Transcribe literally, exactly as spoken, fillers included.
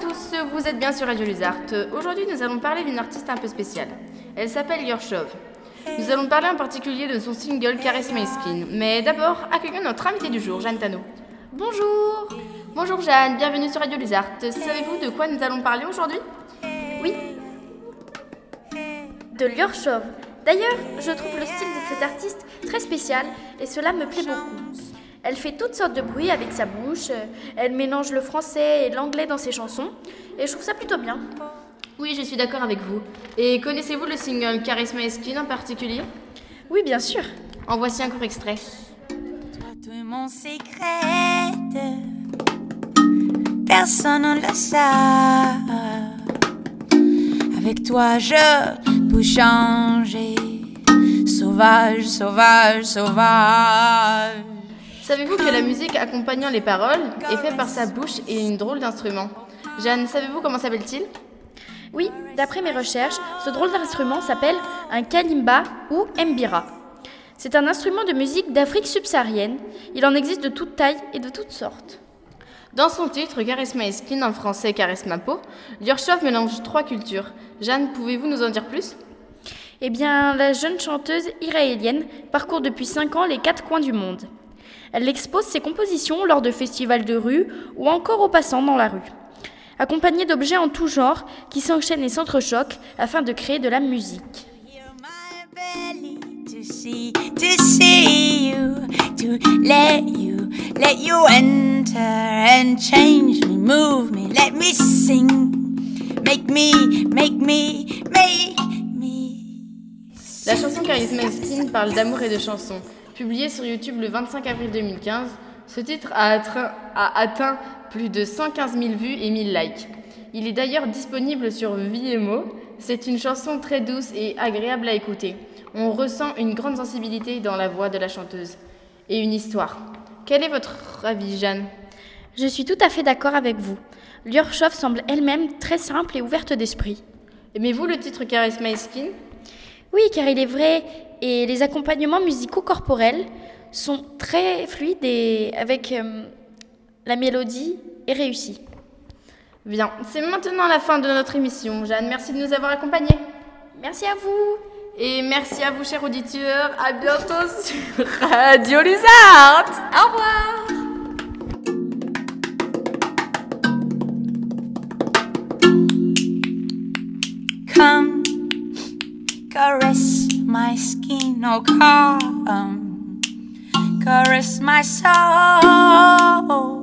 tous, vous êtes bien sur Radio Lézard. Aujourd'hui, nous allons parler d'une artiste un peu spéciale. Elle s'appelle Yorshov. Nous allons parler en particulier de son single Caress My Skin. Mais d'abord, accueillons notre invitée du jour, Jeanne Tano. Bonjour. Bonjour Jeanne, bienvenue sur Radio Lézard. Savez-vous de quoi nous allons parler aujourd'hui ? Oui. De Yorshov. D'ailleurs, je trouve le style de cette artiste très spécial et cela me plaît beaucoup. Elle fait toutes sortes de bruits avec sa bouche, elle mélange le français et l'anglais dans ses chansons et je trouve ça plutôt bien. Oui, je suis d'accord avec vous. Et connaissez-vous le single Caress My Skin en particulier ? Oui, bien sûr. En voici un court extrait. Toi, tu es mon secret, personne ne le sait. Avec toi, je peux changer. Sauvage, sauvage, sauvage. Savez-vous que la musique accompagnant les paroles est faite par sa bouche et une drôle d'instrument ? Jeanne, savez-vous comment s'appelle-t-il ? Oui, d'après mes recherches, ce drôle d'instrument s'appelle un kalimba ou mbira. C'est un instrument de musique d'Afrique subsaharienne. Il en existe de toutes tailles et de toutes sortes. Dans son titre, Caress My Skin, en français Caresse ma peau, Yorshov mélange trois cultures. Jeanne, pouvez-vous nous en dire plus ? Eh bien, la jeune chanteuse israélienne parcourt depuis cinq ans les quatre coins du monde. Elle expose ses compositions lors de festivals de rue ou encore aux passants dans la rue, accompagnée d'objets en tout genre qui s'enchaînent et s'entrechoquent afin de créer de la musique. To see, to see you, to let you, let you enter and change me, move me, let me sing, make me, make me, make me. La chanson Caress My Skin parle d'amour et de chansons. Publiée sur YouTube le vingt-cinq avril deux mille quinze, ce titre a atteint, a atteint plus de cent quinze mille vues et mille likes. Il est d'ailleurs disponible sur Vimeo. C'est une chanson très douce et agréable à écouter. On ressent une grande sensibilité dans la voix de la chanteuse et une histoire. Quel est votre avis, Jeanne ? Je suis tout à fait d'accord avec vous. Yorshov semble elle-même très simple et ouverte d'esprit. Aimez-vous le titre Caress My Skin ? Oui, car il est vrai et les accompagnements musicaux corporels sont très fluides et avec euh, la mélodie est réussie. Bien, c'est maintenant la fin de notre émission. Jeanne, merci de nous avoir accompagnés. Merci à vous. Et merci à vous, chers auditeurs. À bientôt sur Radio Lézard. Au revoir. Come, caress my skin, oh come, caress my soul.